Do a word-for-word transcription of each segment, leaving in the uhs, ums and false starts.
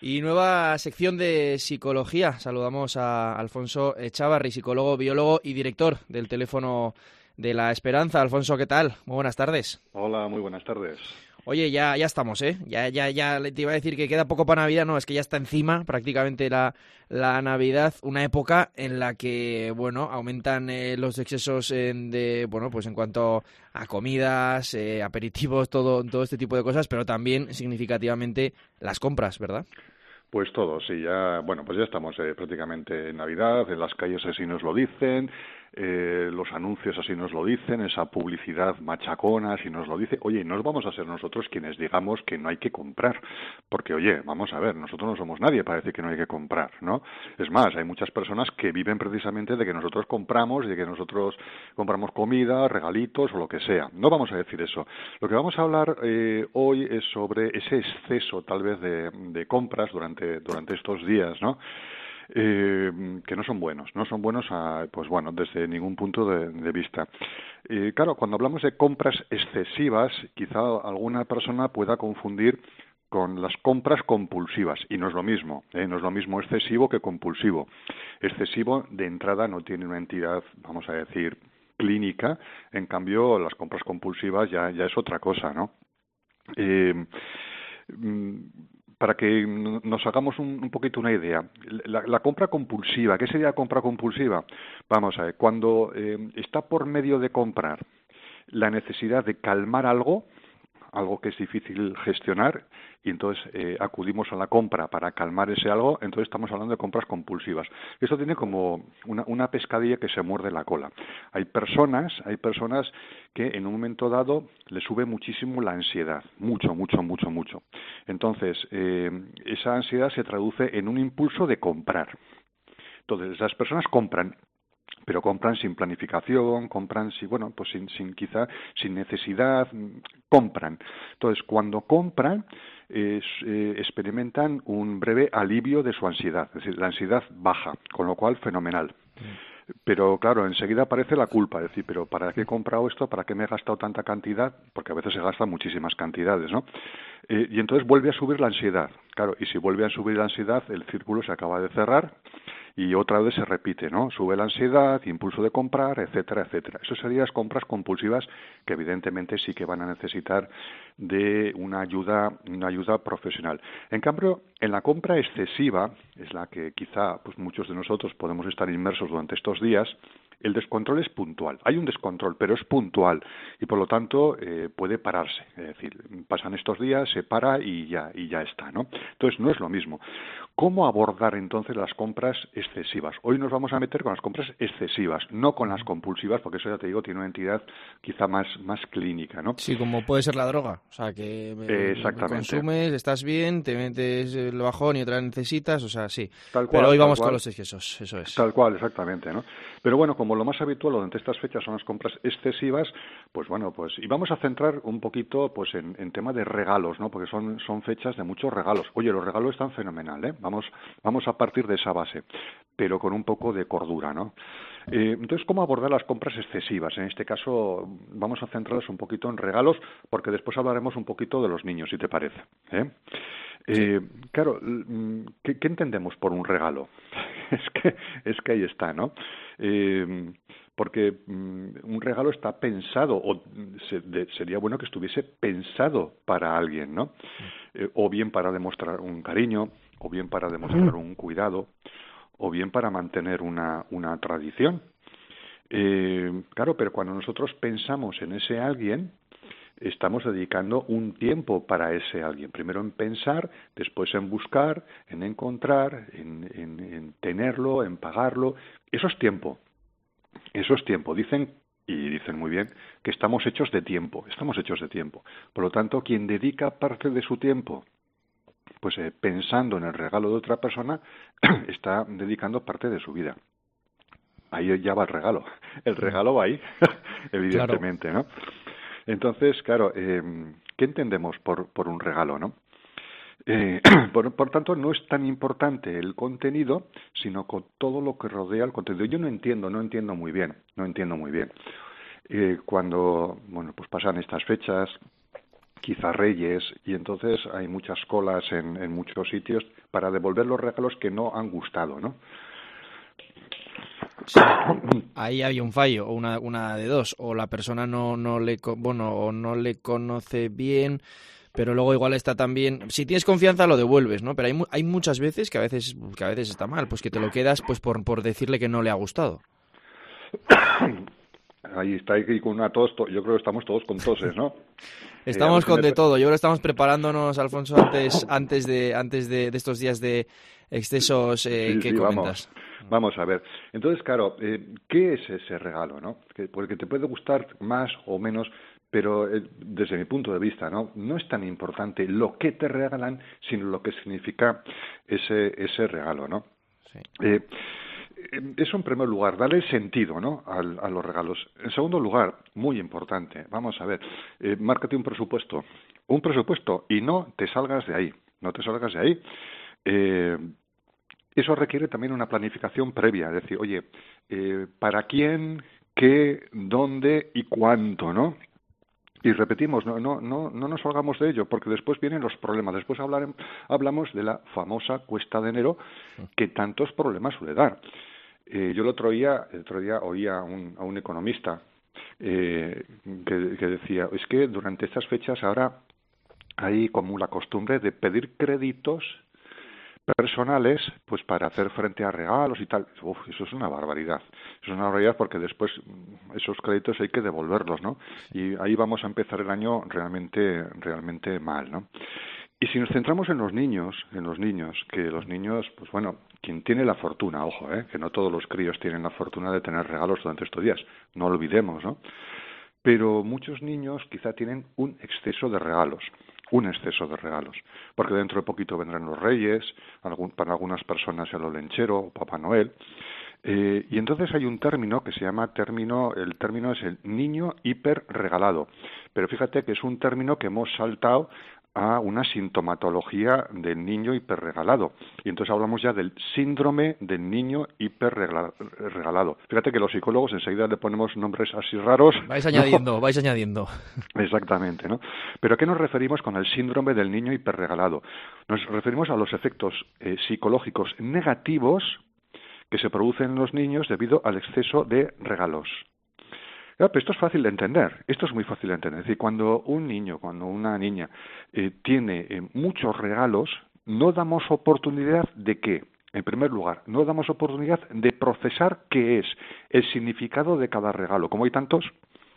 Y nueva sección de psicología. Saludamos a Alfonso Echavarri, psicólogo, biólogo y director del Teléfono de la Esperanza. Alfonso, ¿qué tal? Muy buenas tardes. Hola, muy buenas tardes. Oye, ya, ya estamos, ¿eh? Ya, ya, ya te iba a decir que queda poco para Navidad, no, es que ya está encima prácticamente la, la Navidad, una época en la que, bueno, aumentan eh, los excesos en, de, bueno, pues en cuanto a comidas, eh, aperitivos, todo, todo este tipo de cosas, pero también significativamente las compras, ¿verdad? Pues todo, sí, ya, bueno, pues ya estamos eh, prácticamente en Navidad, en las calles así nos lo dicen, eh, los anuncios así nos lo dicen, esa publicidad machacona así nos lo dice. Oye, no vamos a ser nosotros quienes digamos que no hay que comprar, porque oye, vamos a ver, nosotros no somos nadie para decir que no hay que comprar, ¿no? Es más, hay muchas personas que viven precisamente de que nosotros compramos y de que nosotros compramos comida, regalitos o lo que sea. No vamos a decir eso. Lo que vamos a hablar eh, hoy es sobre ese exceso tal vez de, de compras durante, durante estos días, ¿no? Eh, que no son buenos, no son buenos a, pues bueno, desde ningún punto de, de vista. Eh, claro, cuando hablamos de compras excesivas, quizá alguna persona pueda confundir con las compras compulsivas, y no es lo mismo, ¿eh? No es lo mismo excesivo que compulsivo. Excesivo, de entrada, no tiene una entidad, vamos a decir, clínica, en cambio, las compras compulsivas ya, ya es otra cosa, ¿no? Eh, para que nos hagamos un, un poquito una idea, la, la compra compulsiva, ¿qué sería la compra compulsiva? Vamos a ver, cuando eh, está por medio de comprar la necesidad de calmar algo, algo que es difícil gestionar, y entonces eh, acudimos a la compra para calmar ese algo, entonces estamos hablando de compras compulsivas. Eso tiene como una, una pescadilla que se muerde la cola. Hay personas, hay personas que en un momento dado les sube muchísimo la ansiedad, mucho, mucho, mucho, mucho. Entonces, eh, esa ansiedad se traduce en un impulso de comprar. Entonces, las personas compran, pero compran sin planificación, compran sin, bueno, pues sin, sin quizá, sin necesidad, compran. Entonces, cuando compran, eh, eh, experimentan un breve alivio de su ansiedad, es decir, la ansiedad baja, con lo cual, fenomenal. Pero claro, enseguida aparece la culpa, es decir, pero ¿para qué he comprado esto? ¿Para qué me he gastado tanta cantidad? Porque a veces se gastan muchísimas cantidades, ¿no? Eh, y entonces vuelve a subir la ansiedad. Claro, y si vuelve a subir la ansiedad, el círculo se acaba de cerrar y otra vez se repite, ¿no? Sube la ansiedad, impulso de comprar, etcétera, etcétera. Eso serían las compras compulsivas que evidentemente sí que van a necesitar de una ayuda, una ayuda profesional. En cambio, en la compra excesiva, es la que quizá pues muchos de nosotros podemos estar inmersos durante estos días, el descontrol es puntual. Hay un descontrol, pero es puntual y por lo tanto eh, puede pararse. Es decir, pasan estos días, se para y ya y ya está, ¿no? Entonces no es lo mismo. ¿Cómo abordar entonces las compras excesivas? Hoy nos vamos a meter con las compras excesivas, no con las compulsivas, porque eso ya te digo tiene una entidad quizá más más clínica, ¿no? Sí, como puede ser la droga. O sea, que Eh, exactamente. consumes, estás bien, te metes el bajón y otra vez necesitas, o sea, sí. Tal Pero cual, hoy tal vamos cual. con los excesos, eso es. Tal cual, exactamente, ¿no? Pero bueno, como lo más habitual durante estas fechas son las compras excesivas, pues bueno, pues y vamos a centrar un poquito pues en, en tema de regalos, ¿no? Porque son son fechas de muchos regalos. Oye, los regalos están fenomenal, ¿eh? Vamos vamos a partir de esa base, pero con un poco de cordura, ¿no? Eh, entonces, ¿cómo abordar las compras excesivas? En este caso, vamos a centrarnos un poquito en regalos, porque después hablaremos un poquito de los niños, si te parece, ¿eh? Eh, sí. Claro, ¿qué, ¿qué entendemos por un regalo? es que es que ahí está, ¿no? Eh, porque um, un regalo está pensado, o se, de, sería bueno que estuviese pensado para alguien, ¿no? Eh, o bien para demostrar un cariño, o bien para demostrar un cuidado, o bien para mantener una, una tradición. Eh, claro, pero cuando nosotros pensamos en ese alguien, estamos dedicando un tiempo para ese alguien. Primero en pensar, después en buscar, en encontrar, en, en, en tenerlo, en pagarlo. Eso es tiempo. Eso es tiempo. Dicen, y dicen muy bien, que estamos hechos de tiempo. Estamos hechos de tiempo. Por lo tanto, quien dedica parte de su tiempo pues eh, pensando en el regalo de otra persona, está dedicando parte de su vida. Ahí ya va el regalo. El regalo va ahí, evidentemente, claro. ¿No? Entonces, claro, eh, ¿qué entendemos por, por un regalo, no? Eh, por, por tanto, no es tan importante el contenido, sino con todo lo que rodea el contenido. Yo no entiendo, no entiendo muy bien, no entiendo muy bien. Eh, cuando, bueno, pues pasan estas fechas, quizá Reyes, y entonces hay muchas colas en, en muchos sitios para devolver los regalos que no han gustado, ¿no? Sí, ahí hay un fallo, o una, una de dos, o la persona no, no le, co- bueno, o no le conoce bien, pero luego igual está también, si tienes confianza lo devuelves, ¿no? Pero hay, mu- hay muchas veces que a veces, que a veces está mal, pues que te lo quedas pues por, por decirle que no le ha gustado. Ahí está, ahí con una tos, to- yo creo que estamos todos con toses, ¿no? Eh, a ver Estamos si con me... de todo. Yo creo que estamos preparándonos, Alfonso, antes, antes de, antes de, de estos días de excesos eh, Sí, que sí, vamos. comentas. Vamos a ver. Entonces, claro, eh, ¿qué es ese regalo, no? Que, porque te puede gustar más o menos, pero eh, desde mi punto de vista, ¿no? No es tan importante lo que te regalan, sino lo que significa ese, ese regalo, ¿no? Sí. Eh, eh, eso en primer lugar, darle sentido, ¿no? Al, a los regalos. En segundo lugar, muy importante, vamos a ver, eh, márcate un presupuesto. Un presupuesto y no te salgas de ahí. No te salgas de ahí. Eh, Eso requiere también una planificación previa, es decir, oye, eh, ¿para quién, qué, dónde y cuánto, no? Y repetimos, no, no, no, no nos salgamos de ello, porque después vienen los problemas. Después hablarem- hablamos de la famosa cuesta de enero que tantos problemas suele dar. Eh, yo el otro día, el otro día oía a un, a un economista eh, que, que decía, es que durante estas fechas ahora hay como la costumbre de pedir créditos personales, pues para hacer frente a regalos y tal. Uf, eso es una barbaridad. Eso es una barbaridad porque después esos créditos hay que devolverlos, ¿no? Y ahí vamos a empezar el año realmente, realmente mal, ¿no? Y si nos centramos en los niños, en los niños, que los niños, pues bueno, quien tiene la fortuna, ojo, ¿eh? Que no todos los críos tienen la fortuna de tener regalos durante estos días, no lo olvidemos, ¿no? Pero muchos niños quizá tienen un exceso de regalos, un exceso de regalos, porque dentro de poquito vendrán los Reyes, algún, para algunas personas el Olenchero o Papá Noel, eh, y entonces hay un término que se llama término, el término es el niño hiperregalado, pero fíjate que es un término que hemos saltado a una sintomatología del niño hiperregalado. Y entonces hablamos ya del síndrome del niño hiperregalado. Fíjate que los psicólogos enseguida le ponemos nombres así raros. Vais ¿no? añadiendo, vais añadiendo. Exactamente, ¿no? Pero ¿a qué nos referimos con el síndrome del niño hiperregalado? Nos referimos a los efectos eh, psicológicos negativos que se producen en los niños debido al exceso de regalos. Claro, pero esto es fácil de entender, esto es muy fácil de entender. Es decir, cuando un niño, cuando una niña eh, tiene eh, muchos regalos, no damos oportunidad de qué. En primer lugar, no damos oportunidad de procesar qué es el significado de cada regalo. Como hay tantos,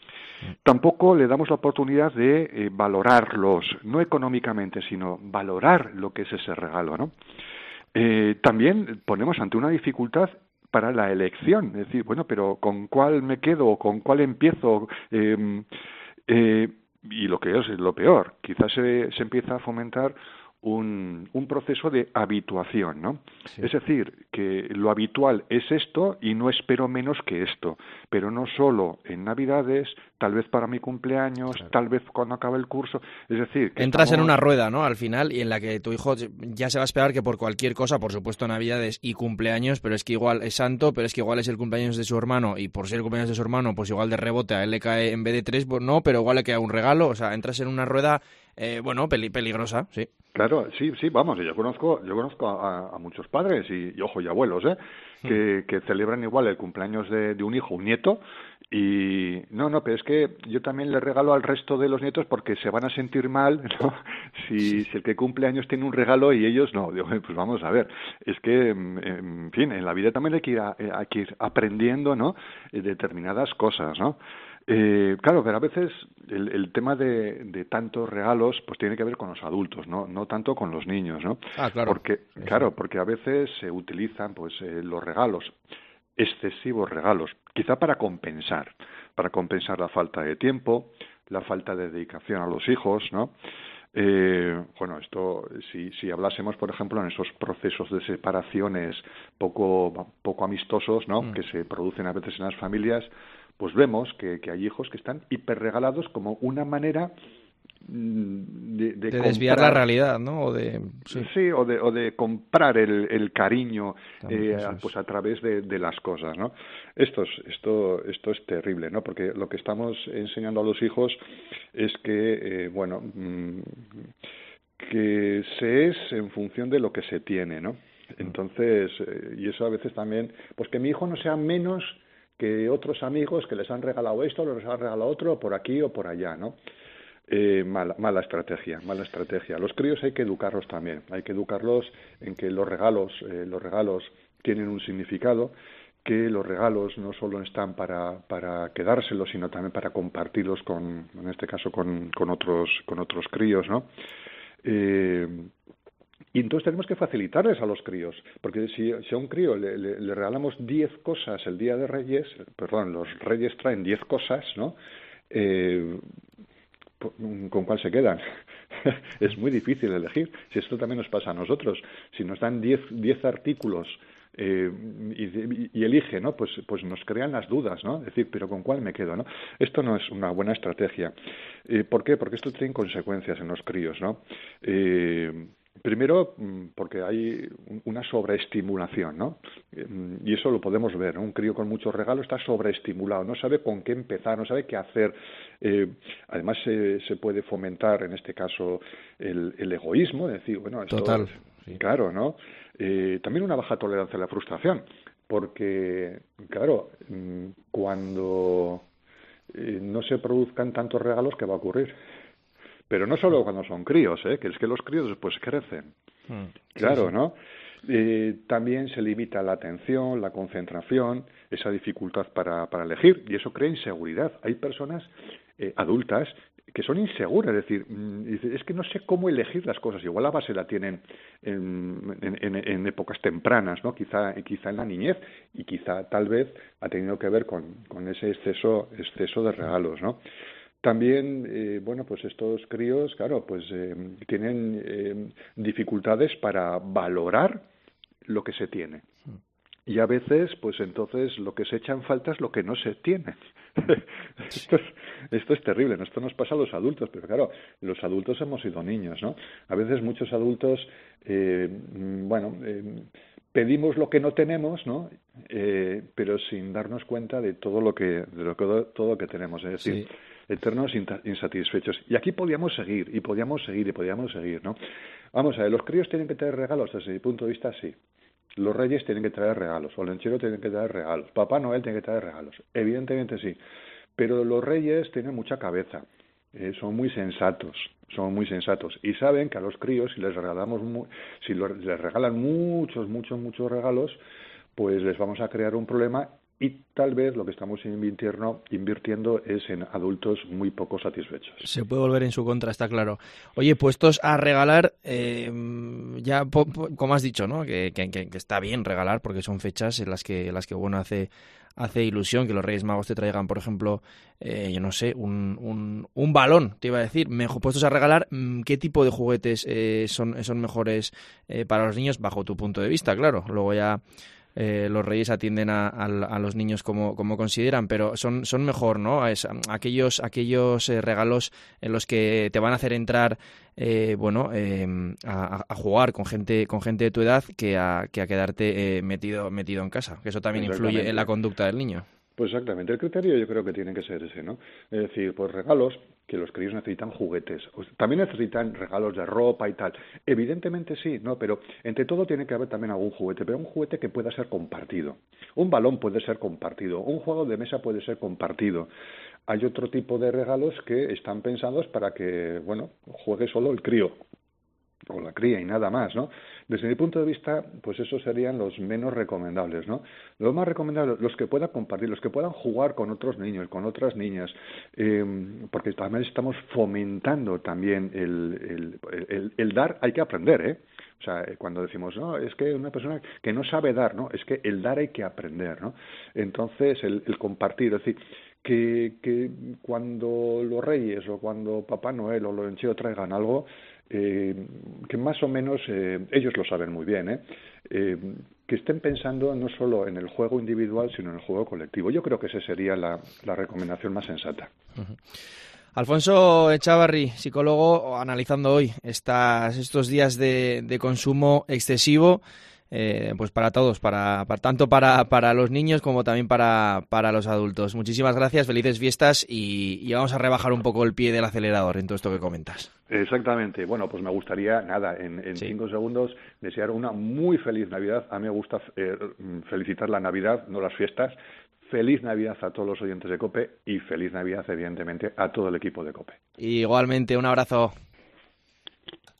tampoco le damos la oportunidad de eh, valorarlos, no económicamente, sino valorar lo que es ese regalo, ¿no? Eh, también ponemos ante una dificultad para la elección, es decir, bueno, pero ¿con cuál me quedo? ¿Con cuál empiezo? Eh, eh, y lo que es lo peor, quizás se, se empieza a fomentar un, un proceso de habituación, ¿no? Sí. Es decir, que lo habitual es esto y no espero menos que esto, pero no solo en Navidades, tal vez para mi cumpleaños, claro. Tal vez cuando acabe el curso, es decir... Que entras estamos... en una rueda, ¿no?, al final, y en la que tu hijo ya se va a esperar que por cualquier cosa, por supuesto Navidades y cumpleaños, pero es que igual es santo, pero es que igual es el cumpleaños de su hermano, y por ser el cumpleaños de su hermano, pues igual de rebote a él le cae en vez de tres, pues no, pero igual le queda un regalo, o sea, entras en una rueda, eh, bueno, peli peligrosa, sí. Claro, sí, sí, vamos, yo conozco, yo conozco a, a muchos padres y, y, ojo, y abuelos, ¿eh? Que, que celebran igual el cumpleaños de, de un hijo, un nieto, y no, no, pero es que yo también le regalo al resto de los nietos porque se van a sentir mal, ¿no? Si, si el que cumple años tiene un regalo y ellos no. Digo, pues vamos a ver, es que, en fin, en la vida también hay que ir, a, hay que ir aprendiendo, ¿no? Determinadas cosas, ¿no? Eh, claro, pero a veces el, el tema de, de tantos regalos pues tiene que ver con los adultos, no, no tanto con los niños, ¿no? Ah, claro. Porque, sí, claro, porque a veces se utilizan pues eh, los regalos, excesivos regalos, quizá para compensar, para compensar la falta de tiempo, la falta de dedicación a los hijos, ¿no? Eh, bueno, esto, si, si hablásemos, por ejemplo, en esos procesos de separaciones poco, poco amistosos, ¿no? Mm. Que se producen a veces en las familias, pues vemos que, que hay hijos que están hiperregalados como una manera de, de, de desviar comprar, la realidad, ¿no? O de, sí, sí o, de, o de comprar el, el cariño eh, es. pues a través de, de las cosas, ¿no? Esto es, esto, esto es terrible, ¿no? Porque lo que estamos enseñando a los hijos es que, eh, bueno, mmm, que se es en función de lo que se tiene, ¿no? Entonces, eh, y eso a veces también, pues que mi hijo no sea menos que otros amigos que les han regalado esto, les han regalado otro, por aquí o por allá, ¿no? Eh, mala, mala estrategia, mala estrategia. Los críos hay que educarlos también, hay que educarlos en que los regalos, eh, los regalos tienen un significado, que los regalos no solo están para, para quedárselos, sino también para compartirlos con, en este caso, con, con otros, con otros críos, ¿no? Eh, y entonces tenemos que facilitarles a los críos, porque si, si a un crío le, le, le regalamos diez cosas el día de Reyes, perdón, los Reyes traen diez cosas, ¿no? Eh, ¿Con cuál se quedan? Es muy difícil elegir. Si esto también nos pasa a nosotros, si nos dan diez, diez artículos eh, y, y elige, ¿no? Pues, pues nos crean las dudas, ¿no? Es decir, pero ¿con cuál me quedo, no? Esto no es una buena estrategia. Eh, ¿Por qué? Porque esto tiene consecuencias en los críos, ¿no? Eh, Primero, porque hay una sobreestimulación, ¿no? Y eso lo podemos ver, ¿no? Un crío con muchos regalos está sobreestimulado, no sabe con qué empezar, no sabe qué hacer. Eh, además, se, se puede fomentar, en este caso, el, el egoísmo, es decir, bueno, esto Total, es, sí. Claro, ¿no? Eh, también una baja tolerancia a la frustración, porque, claro, cuando eh, no se produzcan tantos regalos, ¿qué va a ocurrir? Pero no solo cuando son críos, ¿eh? Que es que los críos después crecen. Mm, claro, sí, sí. ¿No? Eh, también se limita la atención, la concentración, esa dificultad para, para elegir, y eso crea inseguridad. Hay personas eh, adultas que son inseguras, es decir, es que no sé cómo elegir las cosas. Igual la base la tienen en, en, en épocas tempranas, ¿no? Quizá, quizá en la niñez, y quizá tal vez ha tenido que ver con, con ese exceso, exceso de regalos, ¿no? También, eh, bueno, pues estos críos, claro, pues eh, tienen eh, dificultades para valorar lo que se tiene. Y a veces, pues entonces lo que se echa en falta es lo que no se tiene. esto, es, esto es terrible, ¿no? Esto nos pasa a los adultos, pero claro, los adultos hemos sido niños, ¿no? A veces muchos adultos, eh, bueno, eh, pedimos lo que no tenemos, ¿no? Eh, pero sin darnos cuenta de todo lo que, de lo que todo lo que tenemos, es decir, sí. Eternos insatisfechos. Y aquí podíamos seguir, y podíamos seguir, y podíamos seguir, ¿no? Vamos a ver, los críos tienen que tener regalos, desde mi punto de vista, sí. Los reyes tienen que traer regalos, o el lechero tienen que traer regalos, Papá Noel tiene que traer regalos, evidentemente sí. Pero los reyes tienen mucha cabeza, eh, son muy sensatos, son muy sensatos, y saben que a los críos, si les regalamos, mu- si los, les regalan muchos, muchos, muchos regalos, pues les vamos a crear un problema. Y tal vez lo que estamos invirtiendo, invirtiendo es en adultos muy poco satisfechos. Se puede volver en su contra, está claro. Oye, puestos a regalar, eh, ya po, po, como has dicho, ¿no? Que, que, que está bien regalar porque son fechas en las que, en las que bueno, hace, hace ilusión que los Reyes Magos te traigan, por ejemplo, eh, yo no sé, un, un, un balón, te iba a decir. Mejor, puestos a regalar, ¿qué tipo de juguetes eh, son, son mejores eh, para los niños bajo tu punto de vista? Claro, luego ya... Eh, los reyes atienden a, a, a los niños como, como consideran, pero son, son mejor, ¿no? Es, aquellos aquellos eh, regalos en los que te van a hacer entrar, eh, bueno, eh, a, a jugar con gente con gente de tu edad que a, que a quedarte eh, metido metido en casa, que eso también influye en la conducta del niño. Pues exactamente, el criterio yo creo que tiene que ser ese, ¿no? Es decir, pues regalos, que los críos necesitan juguetes, también necesitan regalos de ropa y tal. Evidentemente sí, ¿no? Pero entre todo tiene que haber también algún juguete, pero un juguete que pueda ser compartido. Un balón puede ser compartido, un juego de mesa puede ser compartido. Hay otro tipo de regalos que están pensados para que, bueno, juegue solo el crío o la cría y nada más, ¿no? Desde mi punto de vista, pues esos serían los menos recomendables, ¿no? Los más recomendables, los que puedan compartir, los que puedan jugar con otros niños, con otras niñas, eh, porque también estamos fomentando también el, el, el, el dar, hay que aprender, ¿eh? O sea, cuando decimos, no, es que una persona que no sabe dar, ¿no? Es que el dar hay que aprender, ¿no? Entonces, el, el compartir, es decir, que, que cuando los reyes o cuando Papá Noel o los encheos traigan algo, eh, que más o menos eh, ellos lo saben muy bien, ¿eh? Eh, que estén pensando no solo en el juego individual, sino en el juego colectivo. Yo creo que esa sería la, la recomendación más sensata. Uh-huh. Alfonso Echavarri, psicólogo, analizando hoy estas, estos días de, de consumo excesivo, eh, pues para todos, para, para tanto para, para los niños como también para, para los adultos. Muchísimas gracias, felices fiestas y, y vamos a rebajar un poco el pie del acelerador en todo esto que comentas. Exactamente. Bueno, pues me gustaría, nada, en, en Sí. cinco segundos, desear una muy feliz Navidad. A mí me gusta eh, felicitar la Navidad, no las fiestas. Feliz Navidad a todos los oyentes de COPE y feliz Navidad, evidentemente, a todo el equipo de COPE. Igualmente, un abrazo.